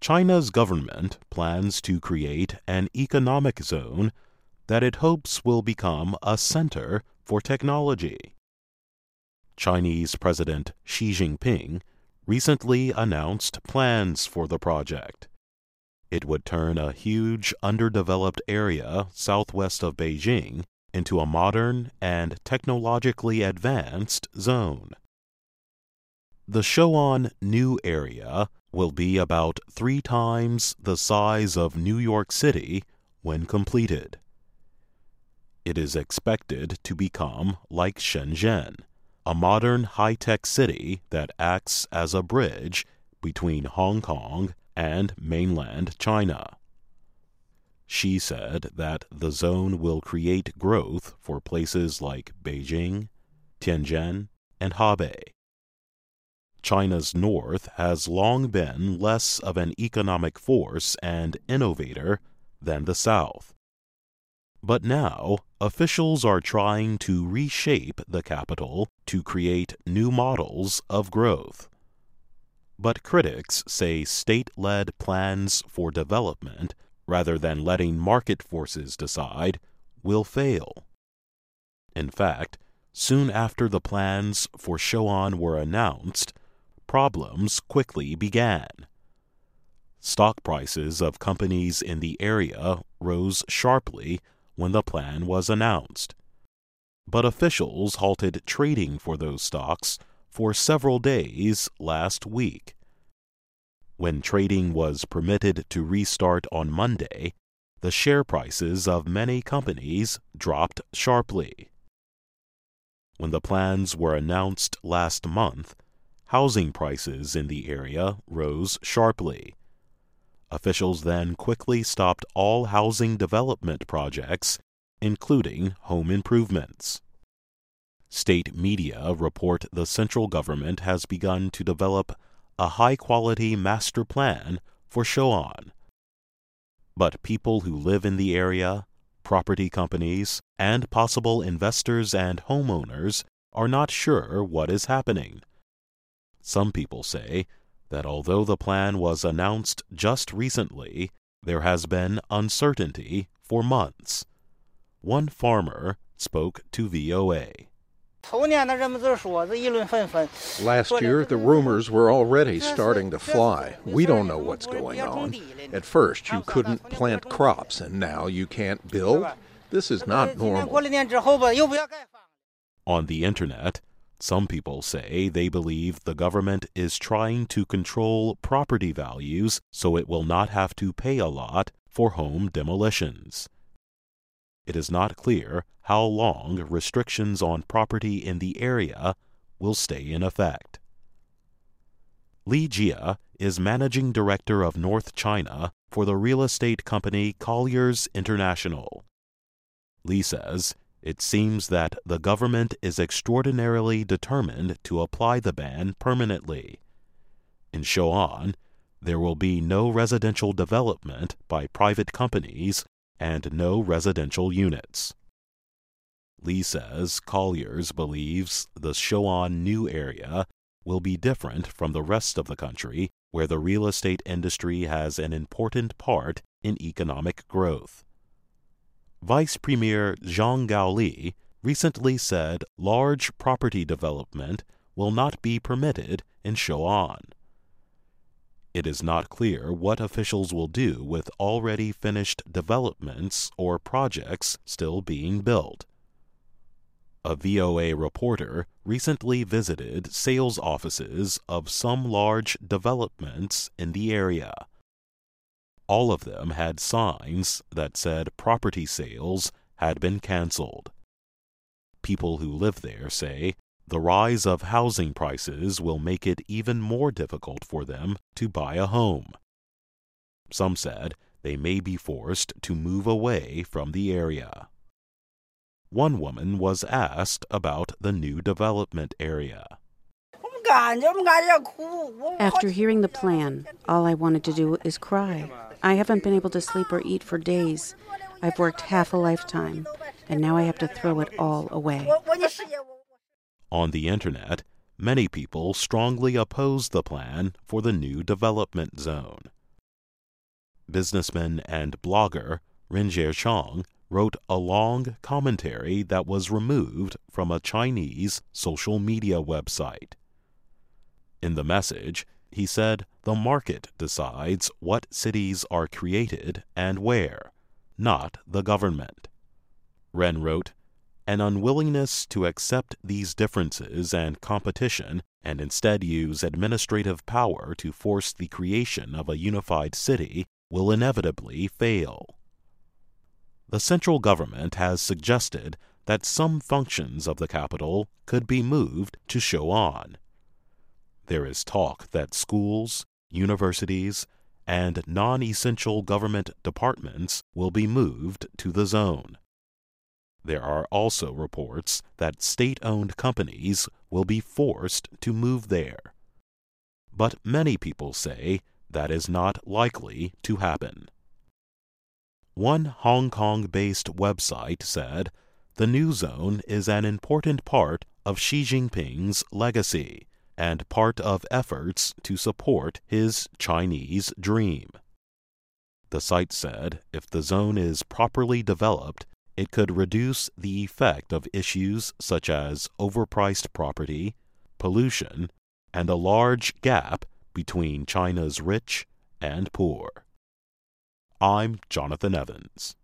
China's government plans to create an economic zone that it hopes will become a center for technology. Chinese President Xi Jinping recently announced plans for the project. It would turn a huge underdeveloped area southwest of Beijing into a modern and technologically advanced zone. The Shou'an New Area will be about 3 times the size of New York City when completed. It is expected to become like Shenzhen, a modern high-tech city that acts as a bridge between Hong Kong and mainland China. Xi said that the zone will create growth for places like Beijing, Tianjin, and Hebei. China's north has long been less of an economic force and innovator than the south. But now, officials are trying to reshape the capital to create new models of growth. But critics say state-led plans for development, rather than letting market forces decide, will fail. In fact, soon after the plans for Shou'an were announced, problems quickly began. Stock prices of companies in the area rose sharply when the plan was announced. But officials halted trading for those stocks for several days last week. When trading was permitted to restart on Monday, the share prices of many companies dropped sharply. When the plans were announced last month, housing prices in the area rose sharply. Officials then quickly stopped all housing development projects, including home improvements. State media report the central government has begun to develop a high-quality master plan for Shou'an. But people who live in the area, property companies, and possible investors and homeowners are not sure what is happening. Some people say that although the plan was announced just recently, there has been uncertainty for months. One farmer spoke to VOA. Last year, the rumors were already starting to fly. We don't know what's going on. At first, you couldn't plant crops, and now you can't build? This is not normal. On the internet, some people say they believe the government is trying to control property values so it will not have to pay a lot for home demolitions. It is not clear how long restrictions on property in the area will stay in effect. Li Jia is managing director of North China for the real estate company Colliers International. Li says it seems that the government is extraordinarily determined to apply the ban permanently. In Shou'an, there will be no residential development by private companies and no residential units. Li says Colliers believes the Shou'an New Area will be different from the rest of the country, where the real estate industry has an important part in economic growth. Vice Premier Zhang Gaoli recently said large property development will not be permitted in Shou'an. It is not clear what officials will do with already finished developments or projects still being built. A VOA reporter recently visited sales offices of some large developments in the area. All of them had signs that said property sales had been canceled. People who live there say the rise of housing prices will make it even more difficult for them to buy a home. Some said they may be forced to move away from the area. One woman was asked about the new development area. After hearing the plan, all I wanted to do is cry. I haven't been able to sleep or eat for days. I've worked half a lifetime, and now I have to throw it all away. On the internet, many people strongly oppose the plan for the new development zone. businessman and blogger Ren Zheshang wrote a long commentary that was removed from a Chinese social media website. In the message, he said the market decides what cities are created and where, not the government. Ren wrote, "An unwillingness to accept these differences and competition and instead use administrative power to force the creation of a unified city will inevitably fail." The central government has suggested that some functions of the capital could be moved to Shou'an. There is talk that schools, universities, and non-essential government departments will be moved to the zone. There are also reports that state-owned companies will be forced to move there. But many people say that is not likely to happen. One Hong Kong-based website said, "The new zone is an important part of Xi Jinping's legacy and part of efforts to support his Chinese dream." The site said if the zone is properly developed, it could reduce the effect of issues such as overpriced property, pollution, and a large gap between China's rich and poor. I'm Jonathan Evans.